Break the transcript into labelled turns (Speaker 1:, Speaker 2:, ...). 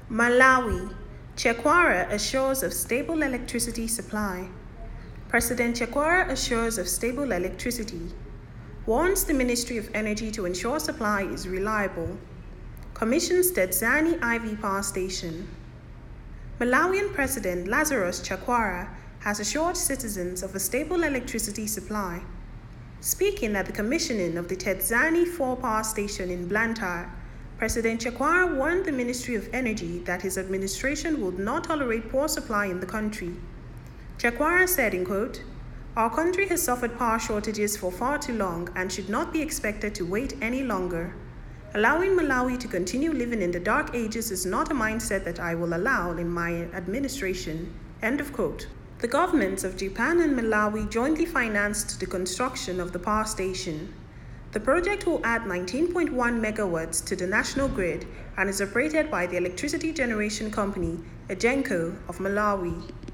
Speaker 1: Malawi, Chakwara assures of stable electricity supply. President Chakwara assures of stable electricity. Warns the Ministry of Energy to ensure supply is reliable. Commissions Tedzani IV Power Station. Malawian President Lazarus Chakwara has assured citizens of a stable electricity supply. Speaking at the commissioning of the Tedzani 4 power station in Blantyre, President Chakwara warned the Ministry of Energy that his administration would not tolerate poor supply in the country. Chakwara said, in quote, "Our country has suffered power shortages for far too long and should not be expected to wait any longer. Allowing Malawi to continue living in the dark ages is not a mindset that I will allow in my administration." End of quote. The governments of Japan and Malawi jointly financed the construction of the power station. The project will add 19.1 megawatts to the national grid and is operated by the Electricity Generation Company, EGENCO, of Malawi.